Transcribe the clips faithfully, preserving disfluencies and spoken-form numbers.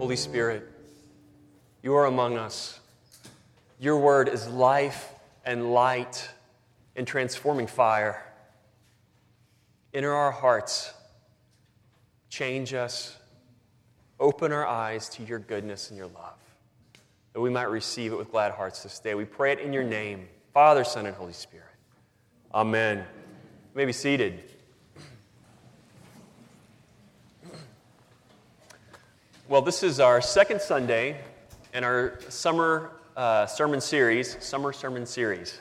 Holy Spirit, you are among us. Your word is life and light and transforming fire. Enter our hearts, change us, open our eyes to your goodness and your love, that we might receive it with glad hearts this day. We pray it in your name, Father, Son, and Holy Spirit. Amen. You may be seated. Well, this is our second Sunday in our summer uh, sermon series, summer sermon series.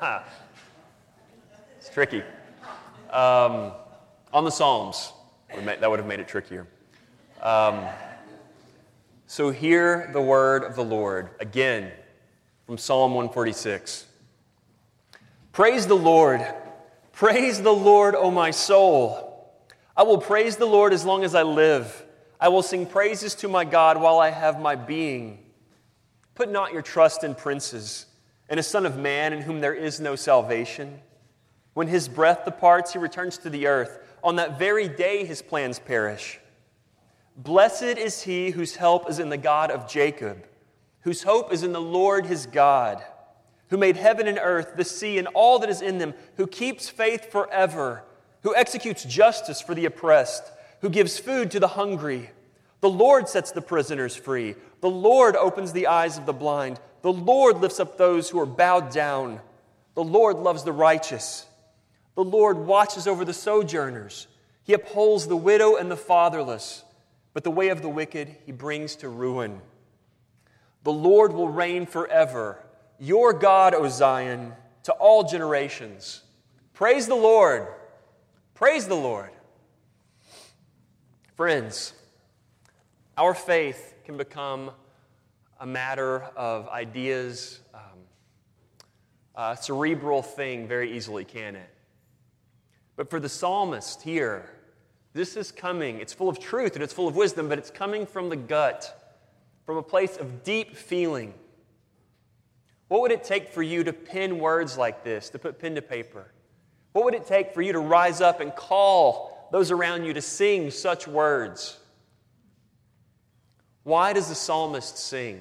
It's tricky. Um, on the Psalms. That would have made it trickier. Um, so hear the word of the Lord, again, from Psalm one forty-six. Praise the Lord. Praise the Lord, O my soul. I will praise the Lord as long as I live. I will sing praises to my God while I have my being. Put not your trust in princes, in a son of man in whom there is no salvation. When his breath departs, he returns to the earth. On that very day his plans perish. Blessed is he whose help is in the God of Jacob, whose hope is in the Lord his God, who made heaven and earth, the sea, and all that is in them, who keeps faith forever, who executes justice for the oppressed, who gives food to the hungry. The Lord sets the prisoners free. The Lord opens the eyes of the blind. The Lord lifts up those who are bowed down. The Lord loves the righteous. The Lord watches over the sojourners. He upholds the widow and the fatherless, but the way of the wicked he brings to ruin. The Lord will reign forever. Your God, O Zion, to all generations. Praise the Lord. Praise the Lord. Friends, our faith can become a matter of ideas, um, a cerebral thing very easily, can it? But for the psalmist here, this is coming. It's full of truth and it's full of wisdom, but it's coming from the gut, from a place of deep feeling. What would it take for you to pen words like this, to put pen to paper? What would it take for you to rise up and call those around you to sing such words? Why does the psalmist sing?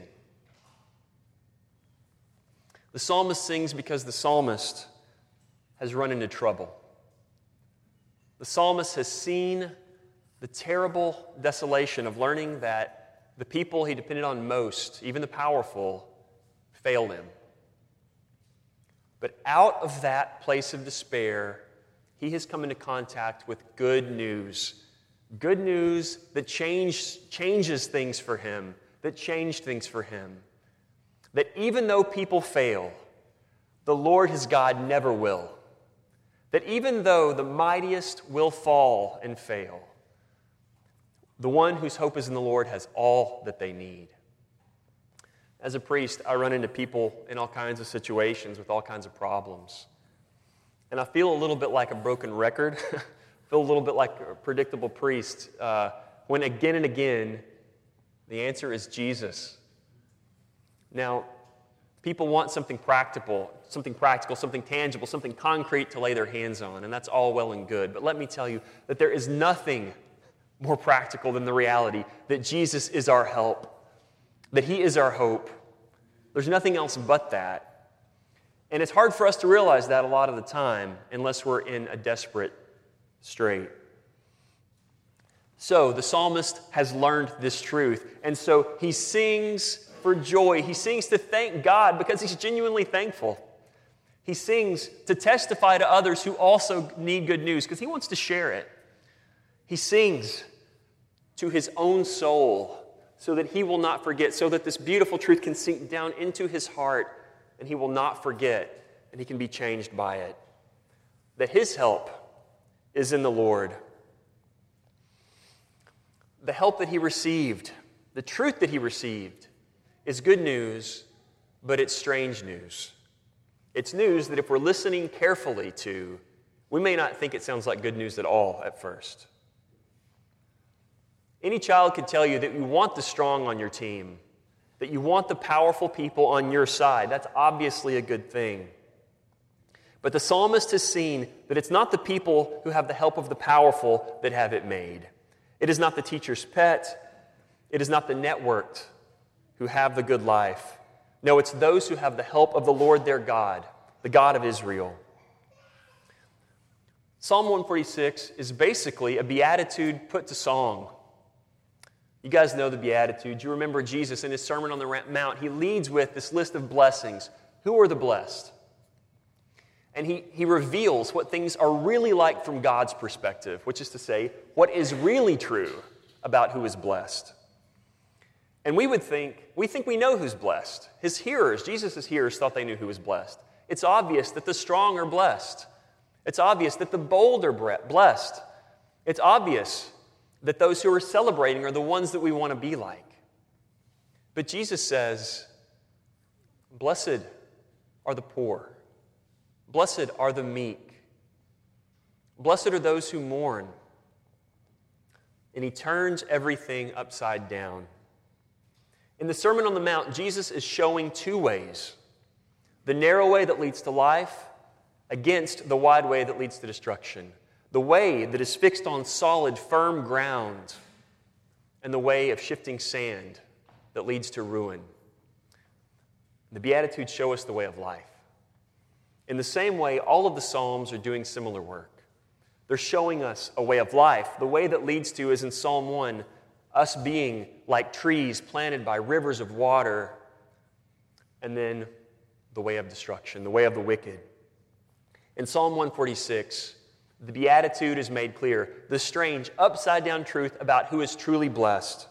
The psalmist sings because the psalmist has run into trouble. The psalmist has seen the terrible desolation of learning that the people he depended on most, even the powerful, failed him. But out of that place of despair, he has come into contact with good news. Good news that change, changes things for him, that changed things for him. That even though people fail, the Lord his God never will. That even though the mightiest will fall and fail, the one whose hope is in the Lord has all that they need. As a priest, I run into people in all kinds of situations with all kinds of problems. And I feel a little bit like a broken record. I feel a little bit like a predictable priest uh, when again and again the answer is Jesus. Now, people want something practical, something practical, something tangible, something concrete to lay their hands on, and that's all well and good. But let me tell you that there is nothing more practical than the reality that Jesus is our help, that he is our hope. There's nothing else but that. And it's hard for us to realize that a lot of the time unless we're in a desperate strait. So the psalmist has learned this truth, and so he sings for joy. He sings to thank God because he's genuinely thankful. He sings to testify to others who also need good news because he wants to share it. He sings to his own soul so that he will not forget, so that this beautiful truth can sink down into his heart and he will not forget and he can be changed by it. That his help is in the Lord. The help that he received, the truth that he received, is good news, but it's strange news. It's news that if we're listening carefully to, we may not think it sounds like good news at all at first. Any child could tell you that you want the strong on your team, that you want the powerful people on your side. That's obviously a good thing. But the psalmist has seen that it's not the people who have the help of the powerful that have it made. It is not the teacher's pet. It is not the networked who have the good life. No, it's those who have the help of the Lord their God, the God of Israel. Psalm one forty-six is basically a beatitude put to song. You guys know the Beatitudes. You remember Jesus in his Sermon on the Mount. He leads with this list of blessings. Who are the blessed? And he, he reveals what things are really like from God's perspective, which is to say, what is really true about who is blessed. And we would think, we think we know who's blessed. His hearers, Jesus' hearers, thought they knew who was blessed. It's obvious that the strong are blessed. It's obvious that the bold are blessed. It's obvious that those who are celebrating are the ones that we want to be like. But Jesus says, blessed are the poor. Blessed are the meek. Blessed are those who mourn. And he turns everything upside down. In the Sermon on the Mount, Jesus is showing two ways. The narrow way that leads to life against the wide way that leads to destruction. The way that is fixed on solid, firm ground, and the way of shifting sand that leads to ruin. The Beatitudes show us the way of life. In the same way, all of the Psalms are doing similar work. They're showing us a way of life. The way that leads to is in Psalm one, us being like trees planted by rivers of water, and then the way of destruction, the way of the wicked. In Psalm one forty-six, the Beatitude is made clear, the strange, upside-down truth about who is truly blessed.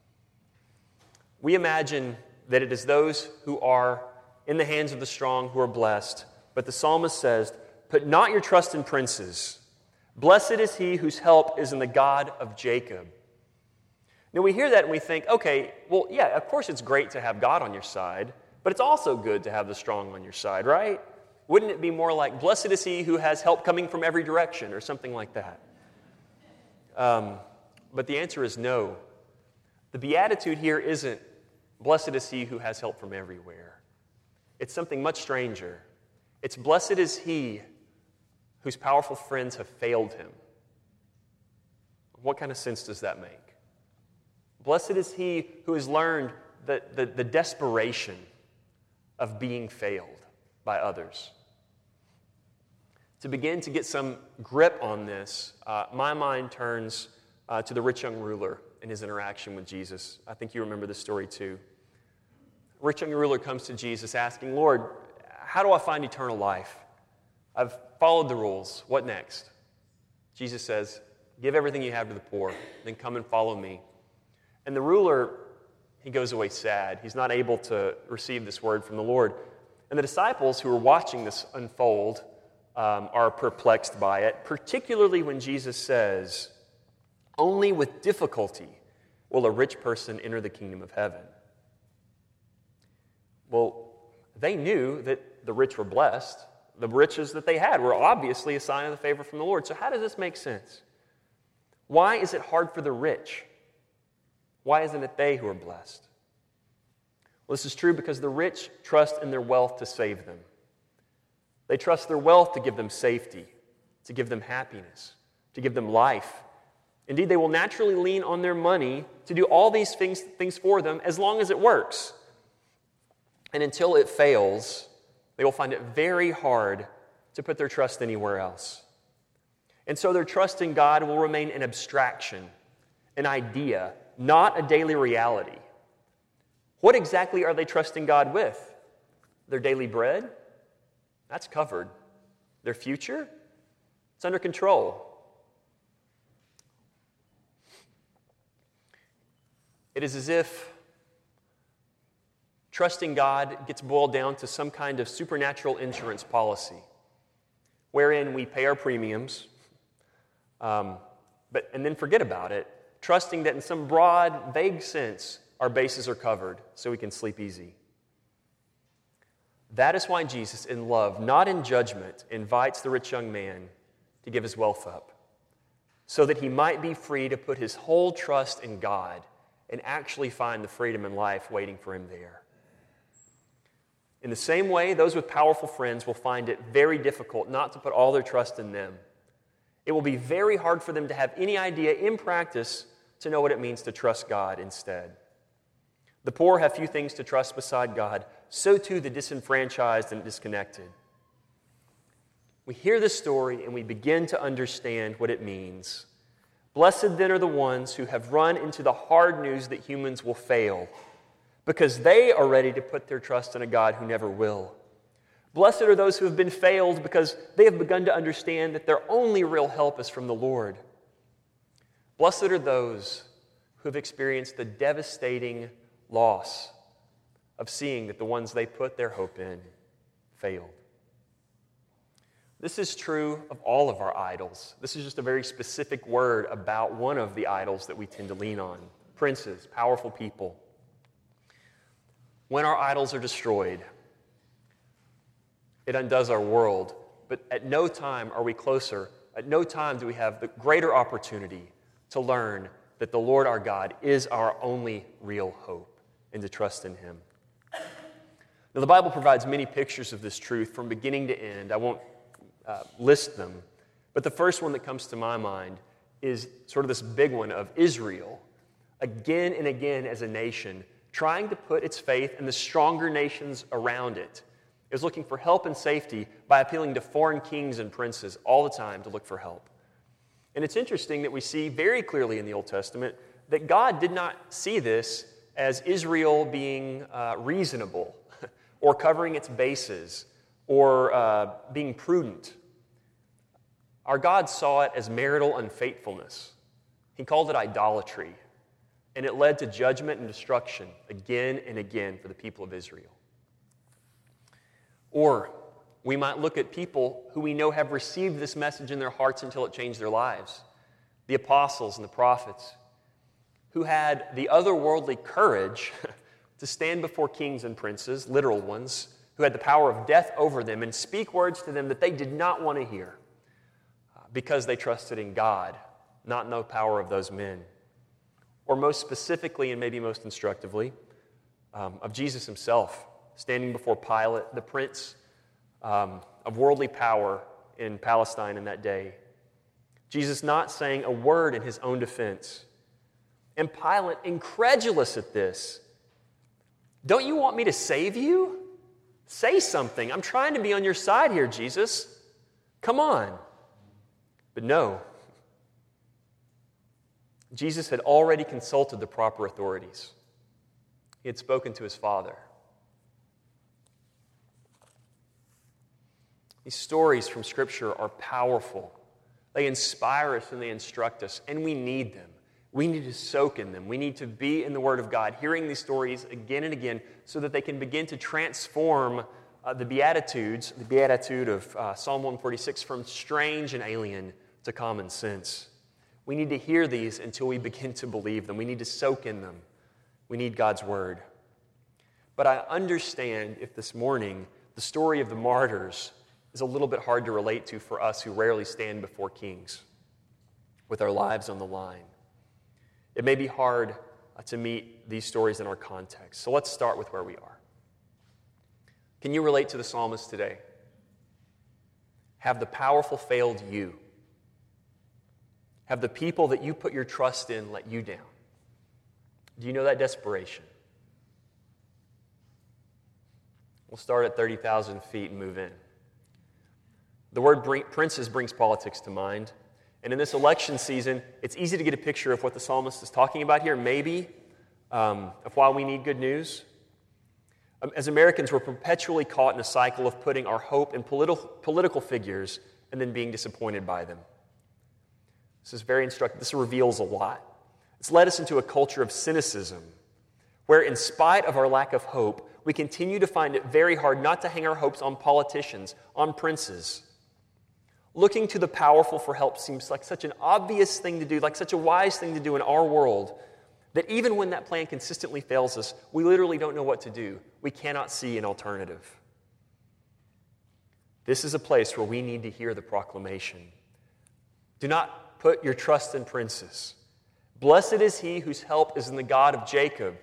We imagine that it is those who are in the hands of the strong who are blessed, but the psalmist says, put not your trust in princes. Blessed is he whose help is in the God of Jacob. Now we hear that and we think, okay, well, yeah, of course it's great to have God on your side, but it's also good to have the strong on your side, right? Wouldn't it be more like, blessed is he who has help coming from every direction, or something like that? Um, but the answer is no. The beatitude here isn't, blessed is he who has help from everywhere. It's something much stranger. It's, blessed is he whose powerful friends have failed him. What kind of sense does that make? Blessed is he who has learned the, the, the desperation of being failed by others. To begin to get some grip on this, uh, my mind turns uh, to the rich young ruler and his interaction with Jesus. I think you remember this story too. A rich young ruler comes to Jesus asking, Lord, how do I find eternal life? I've followed the rules. What next? Jesus says, give everything you have to the poor, then come and follow me. And the ruler, he goes away sad. He's not able to receive this word from the Lord. And the disciples who are watching this unfold um, are perplexed by it, particularly when Jesus says, only with difficulty will a rich person enter the kingdom of heaven. Well, they knew that the rich were blessed. The riches that they had were obviously a sign of the favor from the Lord. So how does this make sense? Why is it hard for the rich? Why isn't it they who are blessed? Well, this is true because the rich trust in their wealth to save them. They trust their wealth to give them safety, to give them happiness, to give them life. Indeed, they will naturally lean on their money to do all these things, things for them as long as it works. And until it fails, they will find it very hard to put their trust anywhere else. And so their trust in God will remain an abstraction, an idea, not a daily reality. What exactly are they trusting God with? Their daily bread? That's covered. Their future? It's under control. It is as if trusting God gets boiled down to some kind of supernatural insurance policy, wherein we pay our premiums, um, but and then forget about it, trusting that in some broad, vague sense, our bases are covered so we can sleep easy. That is why Jesus, in love, not in judgment, invites the rich young man to give his wealth up, so that he might be free to put his whole trust in God and actually find the freedom and life waiting for him there. In the same way, those with powerful friends will find it very difficult not to put all their trust in them. It will be very hard for them to have any idea in practice to know what it means to trust God instead. The poor have few things to trust beside God. So too the disenfranchised and disconnected. We hear this story and we begin to understand what it means. Blessed then are the ones who have run into the hard news that humans will fail, because they are ready to put their trust in a God who never will. Blessed are those who have been failed, because they have begun to understand that their only real help is from the Lord. Blessed are those who have experienced the devastating loss of seeing that the ones they put their hope in failed. This is true of all of our idols. This is just a very specific word about one of the idols that we tend to lean on. Princes, powerful people. When our idols are destroyed, it undoes our world. But at no time are we closer. At no time do we have the greater opportunity to learn that the Lord our God is our only real hope and to trust in Him. Now, the Bible provides many pictures of this truth from beginning to end. I won't uh, list them, but the first one that comes to my mind is sort of this big one of Israel, again and again as a nation, trying to put its faith in the stronger nations around it. It was looking for help and safety by appealing to foreign kings and princes all the time to look for help. And it's interesting that we see very clearly in the Old Testament that God did not see this as Israel being uh, reasonable or covering its bases or uh, being prudent. Our God saw it as marital unfaithfulness. He called it idolatry, and it led to judgment and destruction again and again for the people of Israel. Or we might look at people who we know have received this message in their hearts until it changed their lives. The apostles and the prophets, who had the otherworldly courage to stand before kings and princes, literal ones, who had the power of death over them and speak words to them that they did not want to hear because they trusted in God, not in the power of those men. Or most specifically and maybe most instructively, um, of Jesus Himself, standing before Pilate, the prince um, of worldly power in Palestine in that day. Jesus not saying a word in His own defense. And Pilate, incredulous at this, "Don't you want me to save you? Say something. I'm trying to be on your side here, Jesus. Come on." But no. Jesus had already consulted the proper authorities. He had spoken to His Father. These stories from Scripture are powerful. They inspire us and they instruct us, and we need them. We need to soak in them. We need to be in the Word of God, hearing these stories again and again so that they can begin to transform uh, the Beatitudes, the Beatitude of uh, Psalm one forty-six, from strange and alien to common sense. We need to hear these until we begin to believe them. We need to soak in them. We need God's Word. But I understand if this morning the story of the martyrs is a little bit hard to relate to for us who rarely stand before kings with our lives on the line. It may be hard uh, to meet these stories in our context. So let's start with where we are. Can you relate to the psalmist today? Have the powerful failed you? Have the people that you put your trust in let you down? Do you know that desperation? We'll start at thirty thousand feet and move in. The word bring, princes brings politics to mind. And in this election season, it's easy to get a picture of what the psalmist is talking about here, maybe, um, of why we need good news. Um, as Americans, we're perpetually caught in a cycle of putting our hope in political, political figures and then being disappointed by them. This is very instructive. This reveals a lot. It's led us into a culture of cynicism, where in spite of our lack of hope, we continue to find it very hard not to hang our hopes on politicians, on princes. Looking to the powerful for help seems like such an obvious thing to do, like such a wise thing to do in our world, that even when that plan consistently fails us, we literally don't know what to do. We cannot see an alternative. This is a place where we need to hear the proclamation. Do not put your trust in princes. Blessed is he whose help is in the God of Jacob.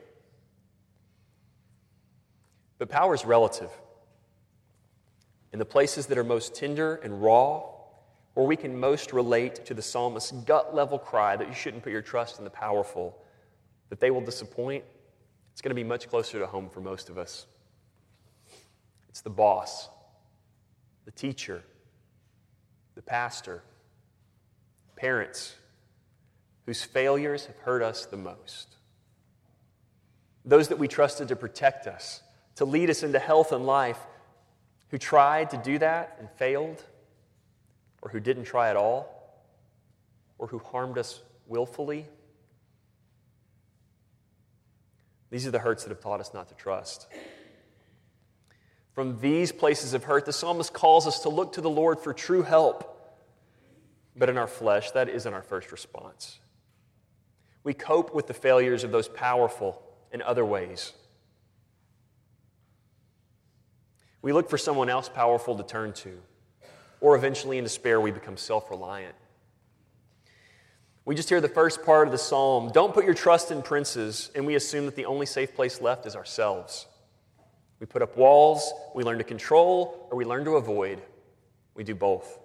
But power is relative. In the places that are most tender and raw, where we can most relate to the psalmist's gut-level cry that you shouldn't put your trust in the powerful, that they will disappoint, it's going to be much closer to home for most of us. It's the boss, the teacher, the pastor, parents, whose failures have hurt us the most. Those that we trusted to protect us, to lead us into health and life, who tried to do that and failed, or who didn't try at all, or who harmed us willfully. These are the hurts that have taught us not to trust. From these places of hurt, the psalmist calls us to look to the Lord for true help. But in our flesh, that isn't our first response. We cope with the failures of those powerful in other ways. We look for someone else powerful to turn to, or eventually in despair we become self-reliant. We just hear the first part of the psalm, don't put your trust in princes, and we assume that the only safe place left is ourselves. We put up walls, we learn to control, or we learn to avoid. We do both.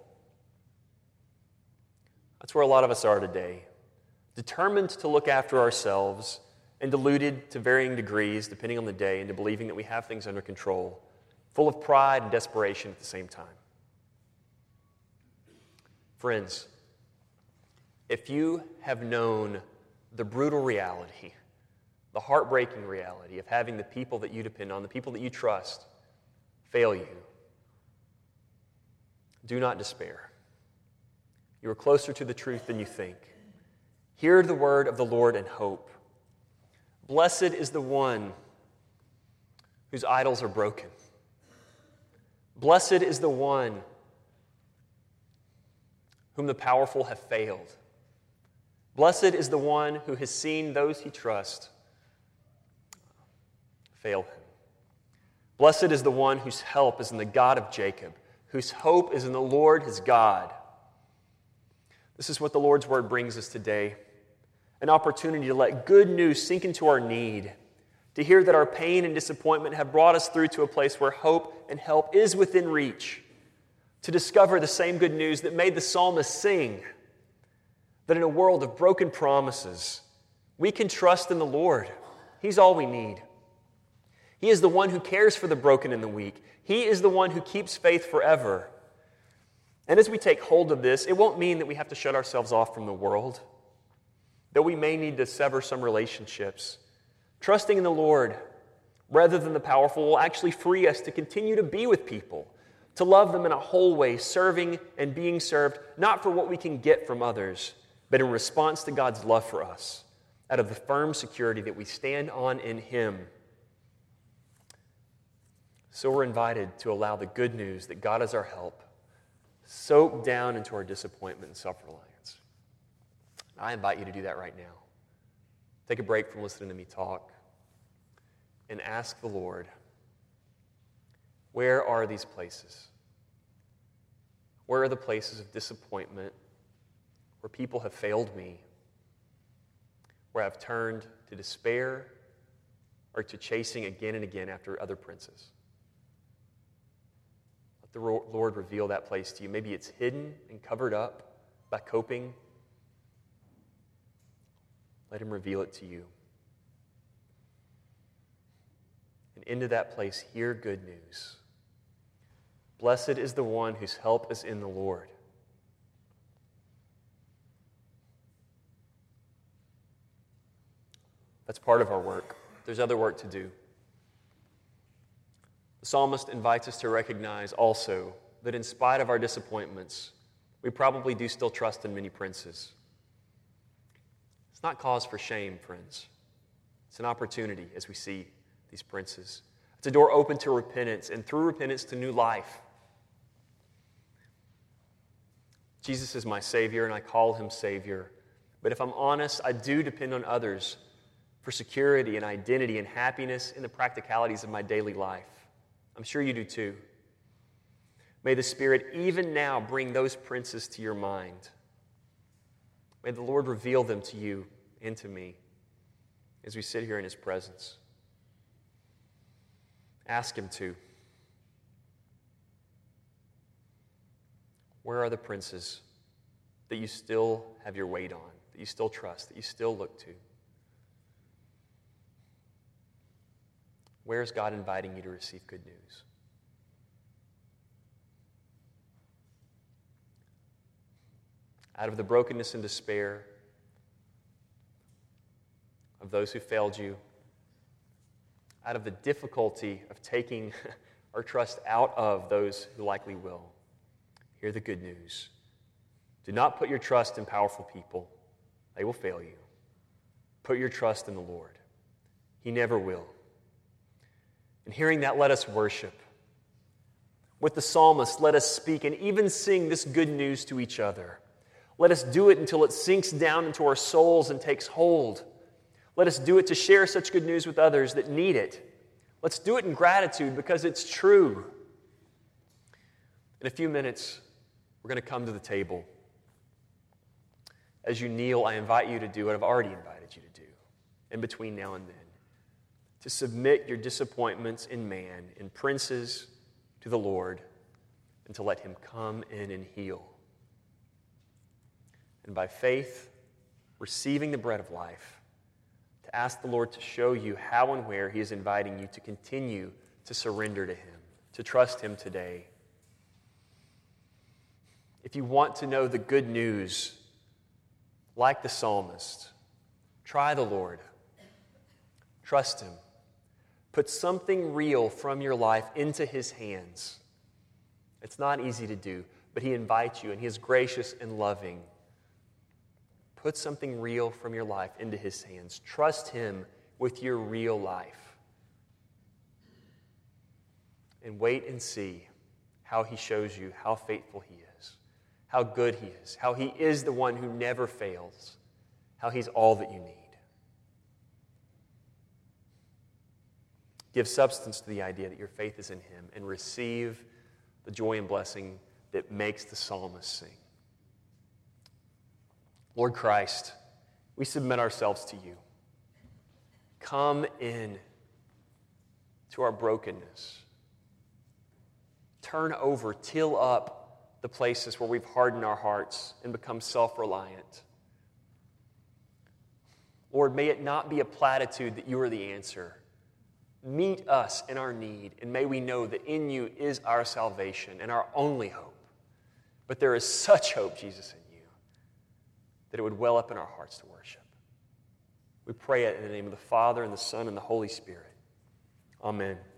That's where a lot of us are today, determined to look after ourselves and deluded to varying degrees, depending on the day, into believing that we have things under control, full of pride and desperation at the same time. Friends, if you have known the brutal reality, the heartbreaking reality of having the people that you depend on, the people that you trust, fail you, do not despair. You are closer to the truth than you think. Hear the word of the Lord and hope. Blessed is the one whose idols are broken. Blessed is the one whom the powerful have failed. Blessed is the one who has seen those he trusts fail him. Blessed is the one whose help is in the God of Jacob, whose hope is in the Lord his God. This is what the Lord's word brings us today. An opportunity to let good news sink into our need, to hear that our pain and disappointment have brought us through to a place where hope and help is within reach, to discover the same good news that made the psalmist sing, that in a world of broken promises, we can trust in the Lord. He's all we need. He is the one who cares for the broken and the weak. He is the one who keeps faith forever. And as we take hold of this, it won't mean that we have to shut ourselves off from the world, that we may need to sever some relationships. Trusting in the Lord, rather than the powerful, will actually free us to continue to be with people, to love them in a whole way, serving and being served, not for what we can get from others, but in response to God's love for us, out of the firm security that we stand on in Him. So we're invited to allow the good news that God is our help soak down into our disappointment and self-reliance. I invite you to do that right now. Take a break from listening to me talk and ask the Lord, where are these places? Where are the places of disappointment where people have failed me, where I've turned to despair or to chasing again and again after other princes? The Lord reveal that place to you. Maybe it's hidden and covered up by coping. Let Him reveal it to you. And into that place, hear good news. Blessed is the one whose help is in the Lord. That's part of our work. There's other work to do. The psalmist invites us to recognize also that in spite of our disappointments, we probably do still trust in many princes. It's not cause for shame, friends. It's an opportunity as we see these princes. It's a door open to repentance, and through repentance to new life. Jesus is my Savior, and I call Him Savior. But if I'm honest, I do depend on others for security and identity and happiness in the practicalities of my daily life. I'm sure you do too. May the Spirit even now bring those princes to your mind. May the Lord reveal them to you and to me as we sit here in His presence. Ask Him to. Where are the princes that you still have your weight on, that you still trust, that you still look to? Where is God inviting you to receive good news? Out of the brokenness and despair of those who failed you, out of the difficulty of taking our trust out of those who likely will, hear the good news. Do not put your trust in powerful people. They will fail you. Put your trust in the Lord. He never will. And hearing that, let us worship. With the psalmist, let us speak and even sing this good news to each other. Let us do it until it sinks down into our souls and takes hold. Let us do it to share such good news with others that need it. Let's do it in gratitude because it's true. In a few minutes, we're going to come to the table. As you kneel, I invite you to do what I've already invited you to do in between now and then. To submit your disappointments in man, in princes, to the Lord, and to let Him come in and heal. And by faith, receiving the bread of life, to ask the Lord to show you how and where He is inviting you to continue to surrender to Him, to trust Him today. If you want to know the good news, like the psalmist, try the Lord. Trust Him. Put something real from your life into His hands. It's not easy to do, but He invites you, and He is gracious and loving. Put something real from your life into His hands. Trust Him with your real life. And wait and see how He shows you how faithful He is, how good He is, how He is the one who never fails, how He's all that you need. Give substance to the idea that your faith is in Him and receive the joy and blessing that makes the psalmist sing. Lord Christ, we submit ourselves to You. Come in to our brokenness. Turn over, till up the places where we've hardened our hearts and become self-reliant. Lord, may it not be a platitude that You are the answer. Meet us in our need, and may we know that in You is our salvation and our only hope. But there is such hope, Jesus, in You, that it would well up in our hearts to worship. We pray it in the name of the Father, and the Son, and the Holy Spirit. Amen.